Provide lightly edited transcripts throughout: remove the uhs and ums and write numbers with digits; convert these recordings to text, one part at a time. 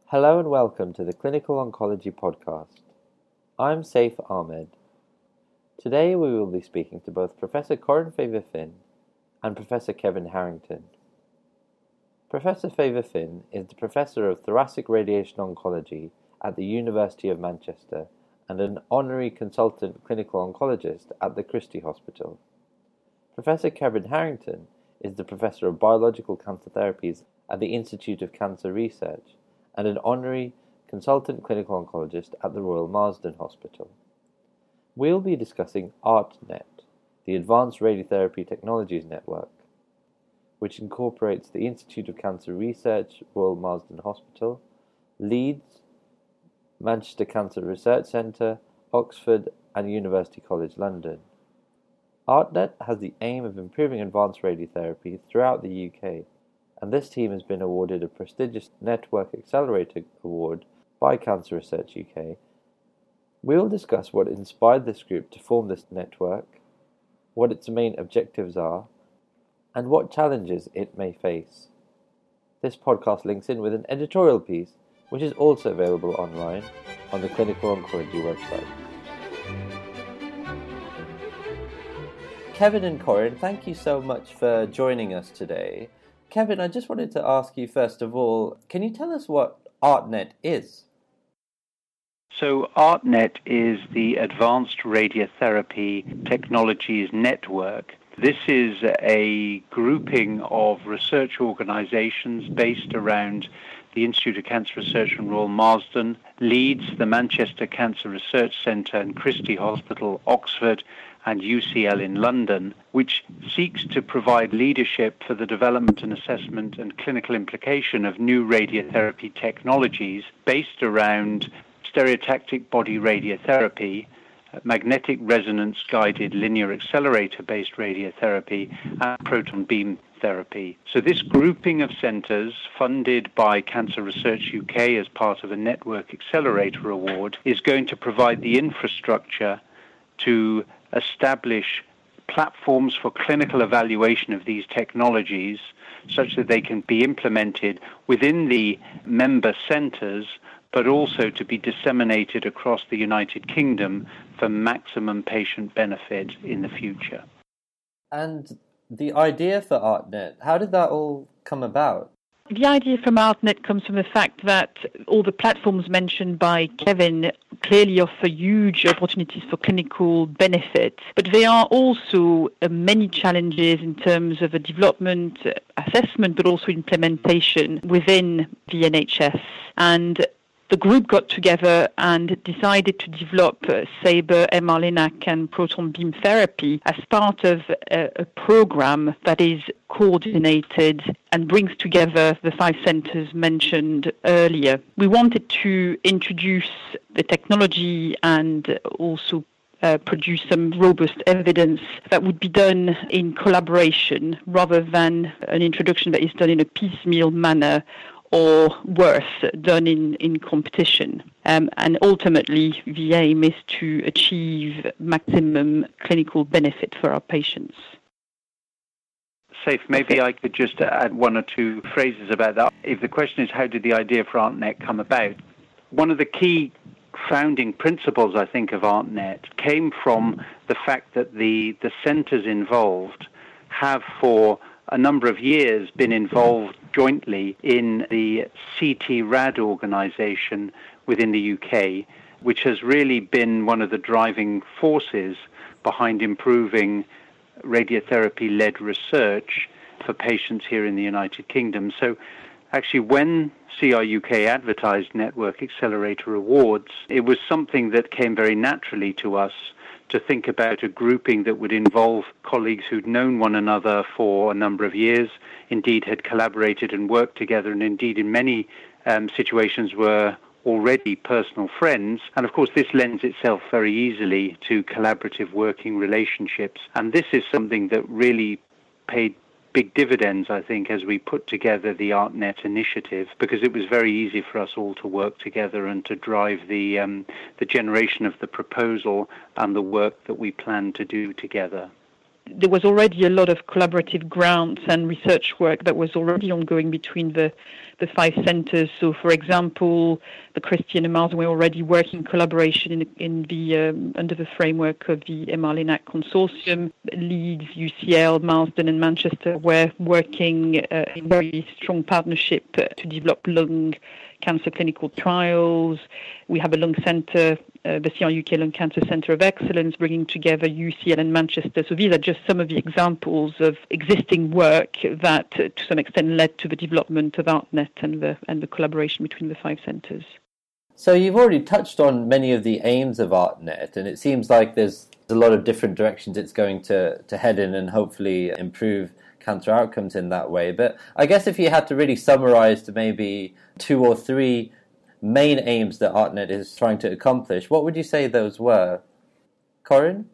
Hello and welcome to the Clinical Oncology Podcast. I'm Saif Ahmed. Today we will be speaking to both Professor Corinne Faber-Finn and Professor Kevin Harrington. Professor Faber-Finn is the Professor of Thoracic Radiation Oncology at the University of Manchester and an Honorary Consultant Clinical Oncologist at the Christie Hospital. Professor Kevin Harrington is the Professor of Biological Cancer Therapies at the Institute of Cancer Research and an Honorary Consultant Clinical Oncologist at the Royal Marsden Hospital. We'll be discussing ARTNet, the Advanced Radiotherapy Technologies Network, which incorporates the Institute of Cancer Research, Royal Marsden Hospital, Leeds, Manchester Cancer Research Centre, Oxford and University College London. ARTNet has the aim of improving advanced radiotherapy throughout the UK, and this team has been awarded a prestigious Network Accelerator Award by Cancer Research UK. We will discuss what inspired this group to form this network, what its main objectives are, and what challenges it may face. This podcast links in with an editorial piece, which is also available online on the Clinical Oncology website. Kevin and Corinne, thank you so much for joining us today. Kevin, I just wanted to ask you first of all, can you tell us what ARTNet is? So ARTNet is the Advanced Radiotherapy Technologies Network. This is a grouping of research organizations based around the Institute of Cancer Research and Royal Marsden, Leeds, the Manchester Cancer Research Centre and Christie Hospital, Oxford, and UCL in London, which seeks to provide leadership for the development and assessment and clinical implication of new radiotherapy technologies based around stereotactic body radiotherapy, magnetic resonance-guided linear accelerator-based radiotherapy, and proton beam therapy. So this grouping of centres, funded by Cancer Research UK as part of a Network Accelerator Award, is going to provide the infrastructure to establish platforms for clinical evaluation of these technologies such that they can be implemented within the member centres, but also to be disseminated across the United Kingdom for maximum patient benefit in the future. And the idea for ARTNet, how did that all come about? The idea from ARTNet comes from the fact that all the platforms mentioned by Kevin clearly offer huge opportunities for clinical benefit, but there are also many challenges in terms of a development, assessment, but also implementation within the NHS. And the group got together and decided to develop SABR, MR-Linac and proton beam therapy as part of a program that is coordinated and brings together the 5 centres mentioned earlier. We wanted to introduce the technology and also produce some robust evidence that would be done in collaboration rather than an introduction that is done in a piecemeal manner or worse, done in competition. And ultimately, the aim is to achieve maximum clinical benefit for our patients. Saif, maybe I could just add one or two phrases about that. If the question is how did the idea for ARTNet come about, one of the key founding principles, I think, of ARTNet came from the fact that the centres involved have for a number of years been involved jointly in the CT-RAD organisation within the UK, which has really been one of the driving forces behind improving radiotherapy-led research for patients here in the United Kingdom. So actually, when CRUK advertised Network Accelerator Awards, it was something that came very naturally to us to think about a grouping that would involve colleagues who'd known one another for a number of years, indeed had collaborated and worked together, and indeed in many situations were already personal friends. And of course, this lends itself very easily to collaborative working relationships. And this is something that really paid big dividends, I think, as we put together the ARTNet initiative, because it was very easy for us all to work together and to drive the generation of the proposal and the work that we plan to do together. There was already a lot of collaborative grants and research work that was already ongoing between the the 5 centres. So, for example, the Christian and Marsden were already working in collaboration under the framework of the MR-Linac consortium. Leeds, UCL, Marsden and Manchester were working in very strong partnership to develop lung cancer clinical trials. We have a lung centre, the CR UK Lung Cancer Centre of Excellence, bringing together UCL and Manchester. So these are just some of the examples of existing work that, to some extent, led to the development of ArtNet and the collaboration between the 5 centres. So you've already touched on many of the aims of ArtNet, and it seems like there's a lot of different directions it's going to head in and hopefully improve cancer outcomes in that way. But I guess if you had to really summarise to maybe 2 or 3 main aims that ArtNet is trying to accomplish, what would you say those were? Corinne?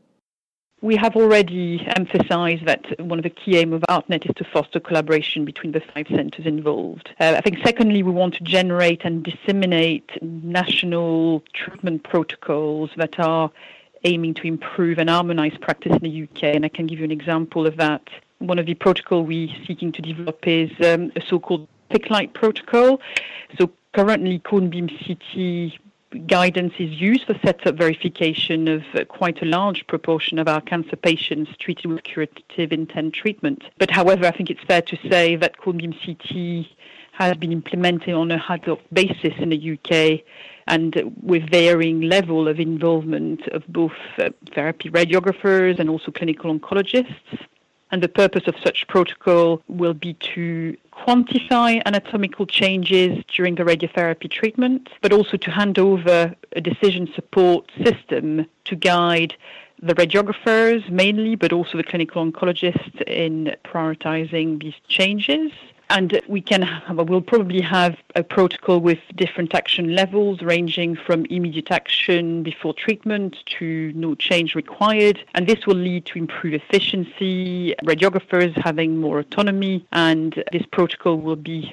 We have already emphasised that one of the key aims of ArtNet is to foster collaboration between the 5 centres involved. I think secondly, we want to generate and disseminate national treatment protocols that are aiming to improve and harmonise practice in the UK. And I can give you an example of that. One of the protocols we're seeking to develop is a so-called PICLIGHT protocol. So currently, cone beam CT guidance is used for setup verification of quite a large proportion of our cancer patients treated with curative intent treatment. But however, I think it's fair to say that cone beam CT has been implemented on a ad hoc basis in the UK and with varying level of involvement of both therapy radiographers and also clinical oncologists. And the purpose of such protocol will be to quantify anatomical changes during the radiotherapy treatment, but also to hand over a decision support system to guide the radiographers mainly, but also the clinical oncologists in prioritizing these changes. And we'll probably have a protocol with different action levels ranging from immediate action before treatment to no change required. And this will lead to improved efficiency, radiographers having more autonomy, and this protocol will be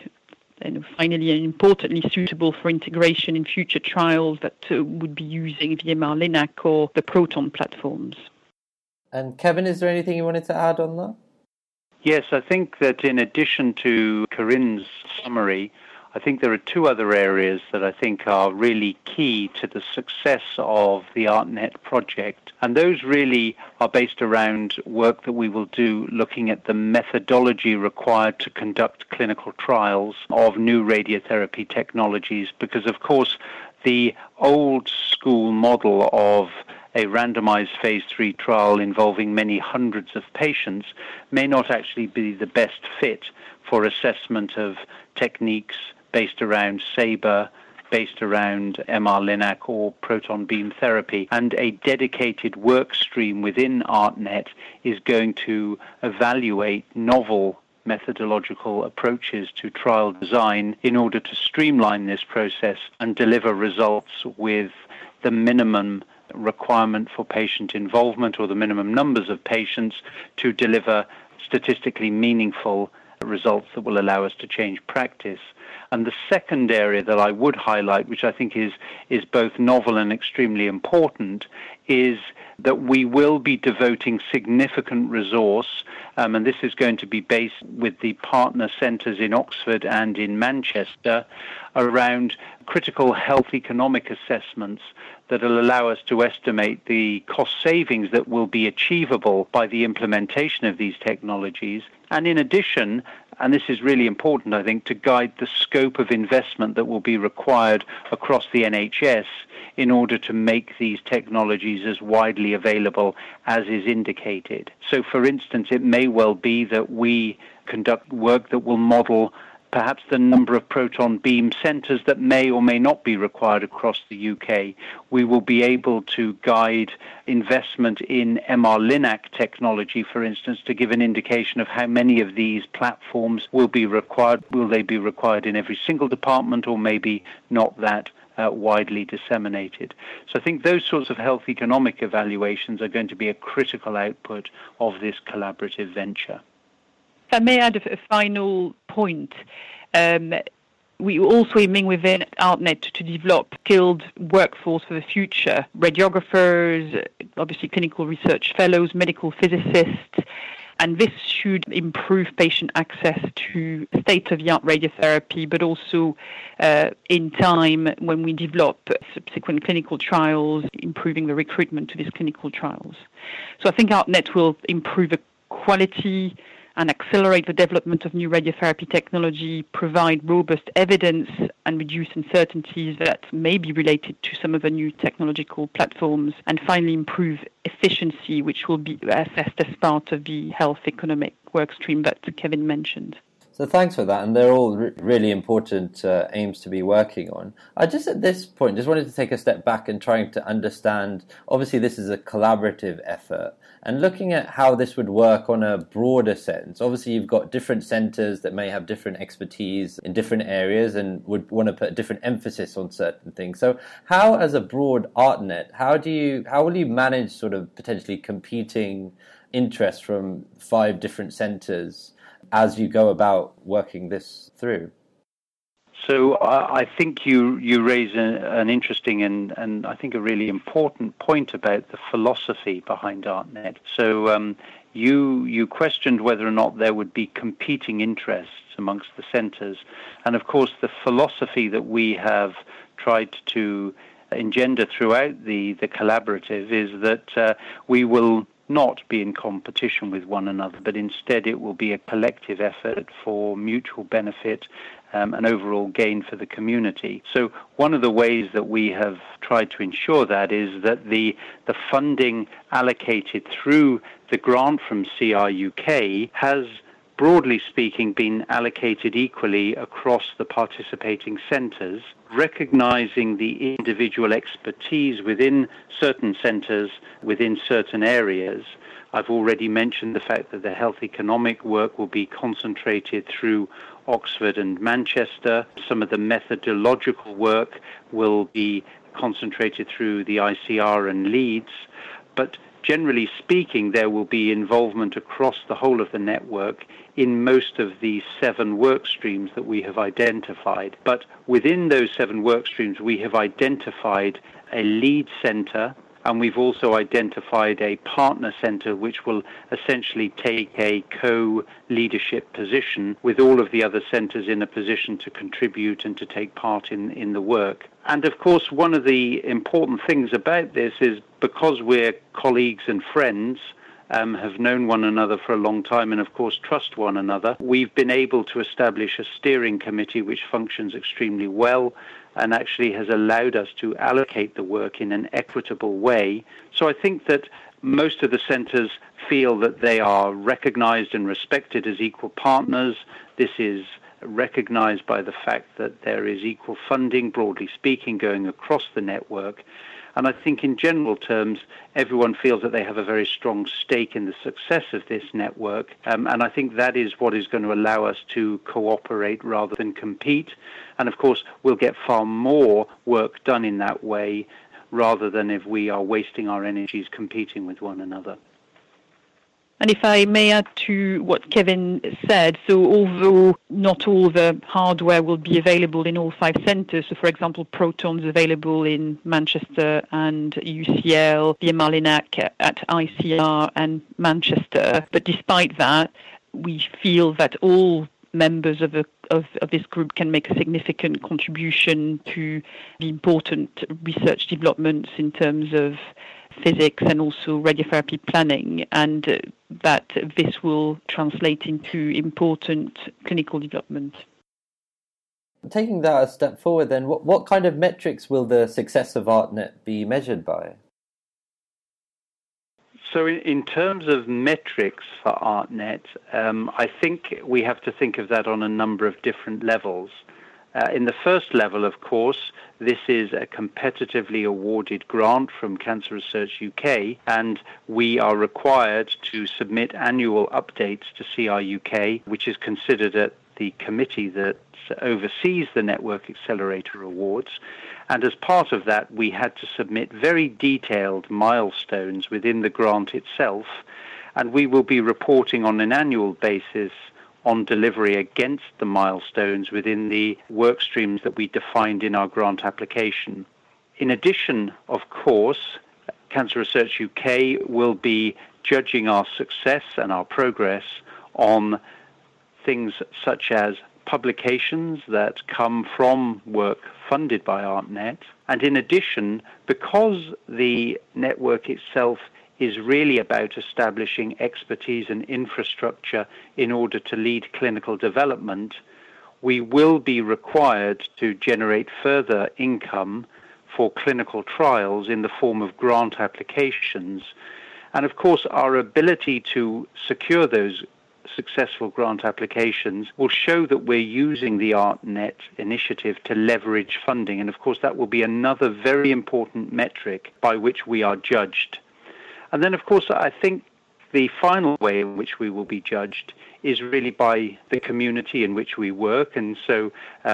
finally and importantly suitable for integration in future trials that would be using the MR-Linac or the Proton platforms. And Kevin, is there anything you wanted to add on that? Yes, I think that in addition to Corinne's summary, I think there are 2 other areas that I think are really key to the success of the ArtNet project. And those really are based around work that we will do looking at the methodology required to conduct clinical trials of new radiotherapy technologies. Because, of course, the old school model of a randomized phase 3 trial involving many hundreds of patients may not actually be the best fit for assessment of techniques based around SABR, based around MR-Linac or proton beam therapy. And a dedicated work stream within ArtNet is going to evaluate novel methodological approaches to trial design in order to streamline this process and deliver results with the minimum requirement for patient involvement or the minimum numbers of patients to deliver statistically meaningful results that will allow us to change practice. And the second area that I would highlight, which I think is both novel and extremely important, is that we will be devoting significant resource, and this is going to be based with the partner centres in Oxford and in Manchester, around critical health economic assessments that will allow us to estimate the cost savings that will be achievable by the implementation of these technologies. And in addition, and this is really important, I think, to guide the scope of investment that will be required across the NHS in order to make these technologies as widely available as is indicated. So, for instance, it may well be that we conduct work that will model perhaps the number of proton beam centres that may or may not be required across the UK. We will be able to guide investment in MR-Linac technology, for instance, to give an indication of how many of these platforms will be required. Will they be required in every single department or maybe not that widely disseminated? So I think those sorts of health economic evaluations are going to be a critical output of this collaborative venture. If I may add a final point, we also aiming within ArtNet to develop skilled workforce for the future, radiographers, obviously clinical research fellows, medical physicists, And this should improve patient access to state-of-the-art radiotherapy, but also in time when we develop subsequent clinical trials, improving the recruitment to these clinical trials. So I think ARTNet will improve the quality and accelerate the development of new radiotherapy technology, provide robust evidence and reduce uncertainties that may be related to some of the new technological platforms, and finally improve efficiency, which will be assessed as part of the health economic workstream that Kevin mentioned. So thanks for that, and they're all really important aims to be working on. I just at this point just wanted to take a step back and trying to understand, obviously this is a collaborative effort, and looking at how this would work on a broader sense. Obviously you've got different centres that may have different expertise in different areas and would want to put a different emphasis on certain things. So how, as a broad ARTNet, how will you manage sort of potentially competing interests from 5 different centres as you go about working this through? So I think you raise an interesting and I think a really important point about the philosophy behind ARTNet. So you questioned whether or not there would be competing interests amongst the centres. And of course, the philosophy that we have tried to engender throughout the collaborative is that we will not be in competition with one another, but instead it will be a collective effort for mutual benefit and overall gain for the community. So one of the ways that we have tried to ensure that is that the funding allocated through the grant from CRUK has, broadly speaking, been allocated equally across the participating centres, recognising the individual expertise within certain centres, within certain areas. I've already mentioned the fact that the health economic work will be concentrated through Oxford and Manchester. Some of the methodological work will be concentrated through the ICR and Leeds. But generally speaking, there will be involvement across the whole of the network in most of the 7 work streams that we have identified. But within those 7 work streams, we have identified a lead centre, and we've also identified a partner centre which will essentially take a co-leadership position with all of the other centres in a position to contribute and to take part in the work. And of course, one of the important things about this is because we're colleagues and friends, have known one another for a long time and of course trust one another, we've been able to establish a steering committee which functions extremely well and actually has allowed us to allocate the work in an equitable way. So I think that most of the centres feel that they are recognised and respected as equal partners. This is recognised by the fact that there is equal funding, broadly speaking, going across the network. And I think in general terms, everyone feels that they have a very strong stake in the success of this network. And I think that is what is going to allow us to cooperate rather than compete. And of course, we'll get far more work done in that way rather than if we are wasting our energies competing with one another. And if I may add to what Kevin said, so although not all the hardware will be available in all 5 centres, so for example, Proton's available in Manchester and UCL, BMR Linac at ICR and Manchester, but despite that, we feel that all members of this group can make a significant contribution to the important research developments in terms of physics and also radiotherapy planning, and that this will translate into important clinical development. Taking that a step forward then, what kind of metrics will the success of ARTNet be measured by? So in terms of metrics for ARTNet, I think we have to think of that on a number of different levels. In the first level, of course, this is a competitively awarded grant from Cancer Research UK, and we are required to submit annual updates to CRUK, which is considered at the committee that oversees the Network Accelerator Awards. And as part of that, we had to submit very detailed milestones within the grant itself, and we will be reporting on an annual basis on delivery against the milestones within the work streams that we defined in our grant application. In addition, of course, Cancer Research UK will be judging our success and our progress on things such as publications that come from work funded by ArtNet. And in addition, because the network itself is really about establishing expertise and infrastructure in order to lead clinical development, we will be required to generate further income for clinical trials in the form of grant applications. And of course, our ability to secure those successful grant applications will show that we're using the ArtNet initiative to leverage funding. And of course, that will be another very important metric by which we are judged. And then, of course, I think the final way in which we will be judged is really by the community in which we work. And so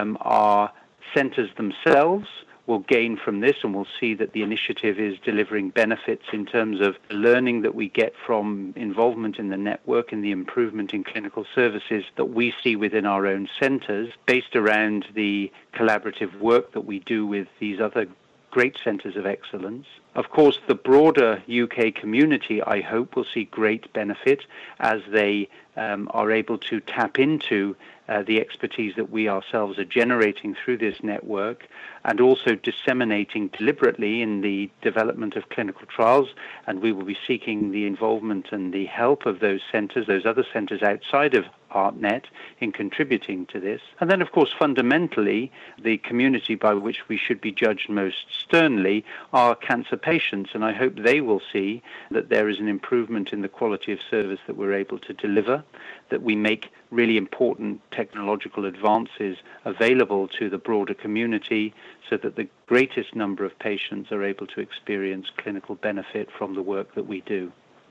our centres themselves will gain from this, and we'll see that the initiative is delivering benefits in terms of learning that we get from involvement in the network and the improvement in clinical services that we see within our own centres, based around the collaborative work that we do with these other great centres of excellence. Of course, the broader UK community, I hope, will see great benefit as they are able to tap into the expertise that we ourselves are generating through this network, and also disseminating deliberately in the development of clinical trials. And we will be seeking the involvement and the help of those centres, those other centres outside of ArtNet, in contributing to this. And then, of course, fundamentally, the community by which we should be judged most sternly are cancer patients. And I hope they will see that there is an improvement in the quality of service that we're able to deliver, that we make really important technological advances available to the broader community so that the greatest number of patients are able to experience clinical benefit from the work that we do.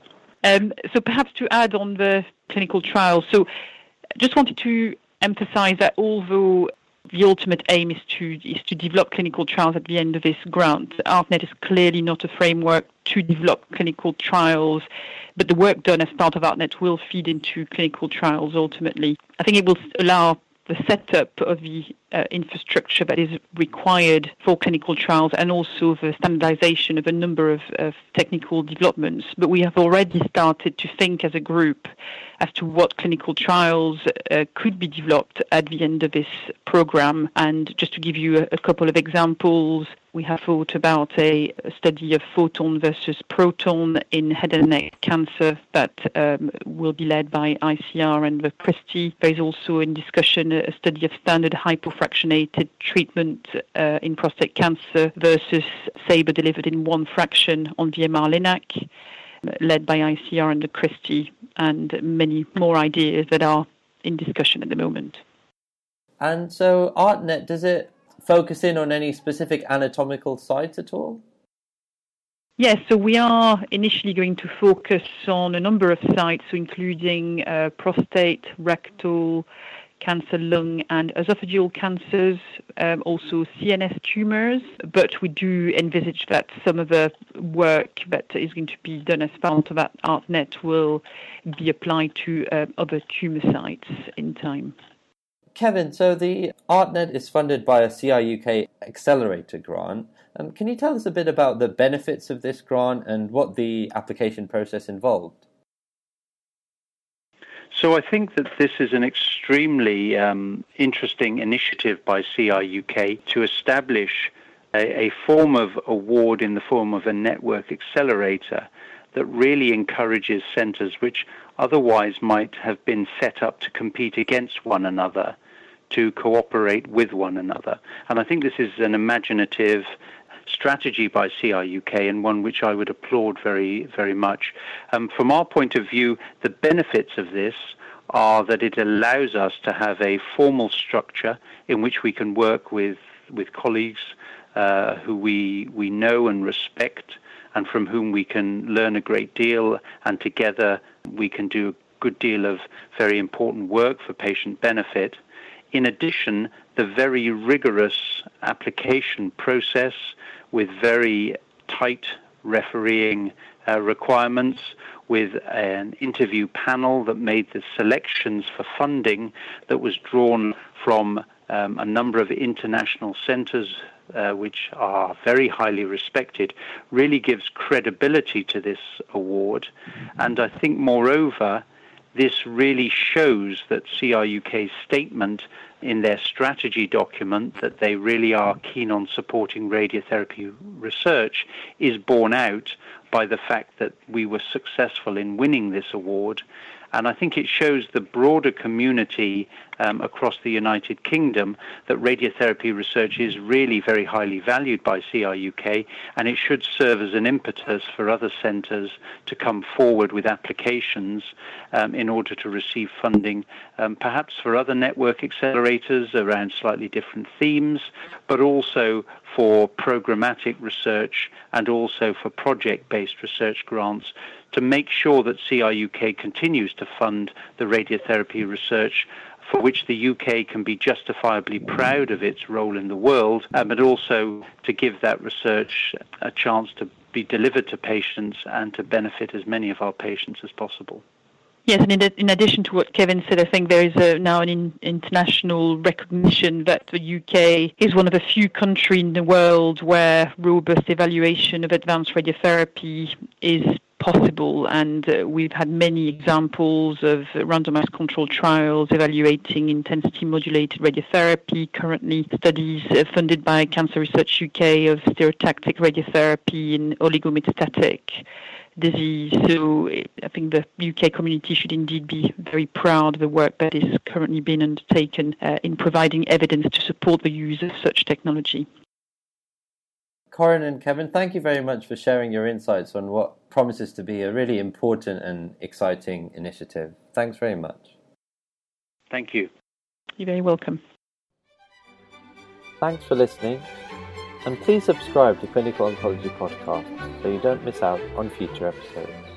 So perhaps to add on the clinical trials, so just wanted to emphasize that although the ultimate aim is to develop clinical trials at the end of this grant, ArtNet is clearly not a framework to develop clinical trials, but the work done as part of ArtNet will feed into clinical trials ultimately. I think it will allow the setup of the infrastructure that is required for clinical trials, and also the standardization of a number of technical developments. But we have already started to think as a group as to what clinical trials could be developed at the end of this program. And just to give you a couple of examples, we have thought about a study of photon versus proton in head and neck cancer that will be led by ICR and the Christie. There is also in discussion a study of standard hypofractionated treatment in prostate cancer versus SABR delivered in one fraction on VMR-Linac, led by ICR and the Christie, and many more ideas that are in discussion at the moment. And so ArtNet, does it focus in on any specific anatomical sites at all? Yes, so we are initially going to focus on a number of sites, so including prostate, rectal cancer, lung and esophageal cancers, also CNS tumours, but we do envisage that some of the work that is going to be done as part of that ArtNet will be applied to other tumour sites in time. Kevin, so the ArtNet is funded by a CRUK Accelerator grant. Can you tell us a bit about the benefits of this grant and what the application process involved? So I think that this is an extremely interesting initiative by CRUK to establish a form of award in the form of a network accelerator that really encourages centres which otherwise might have been set up to compete against one another to cooperate with one another. And I think this is an imaginative strategy by CRUK, and one which I would applaud very, very much. From our point of view, the benefits of this are that it allows us to have a formal structure in which we can work with colleagues who we know and respect, and from whom we can learn a great deal, and together we can do a good deal of very important work for patient benefit. In addition, the very rigorous application process with very tight refereeing requirements, with an interview panel that made the selections for funding that was drawn from a number of international centres which are very highly respected, really gives credibility to this award. And I think, moreover, this really shows that CRUK's statement in their strategy document that they really are keen on supporting radiotherapy research is borne out by the fact that we were successful in winning this award. And I think it shows the broader community across the United Kingdom that radiotherapy research is really very highly valued by CRUK, and it should serve as an impetus for other centres to come forward with applications in order to receive funding, perhaps for other network accelerators around slightly different themes, but also for programmatic research and also for project-based research grants to make sure that CRUK continues to fund the radiotherapy research for which the UK can be justifiably proud of its role in the world, but also to give that research a chance to be delivered to patients and to benefit as many of our patients as possible. Yes, and in addition to what Kevin said, I think there is now an international recognition that the UK is one of the few countries in the world where robust evaluation of advanced radiotherapy is possible, and we've had many examples of randomized controlled trials evaluating intensity modulated radiotherapy, currently studies funded by Cancer Research UK of stereotactic radiotherapy in oligometastatic disease. So I think the UK community should indeed be very proud of the work that is currently being undertaken in providing evidence to support the use of such technology. Corinne and Kevin, thank you very much for sharing your insights on what promises to be a really important and exciting initiative. Thanks very much. Thank you. You're very welcome. Thanks for listening, and please subscribe to Clinical Oncology Podcast so you don't miss out on future episodes.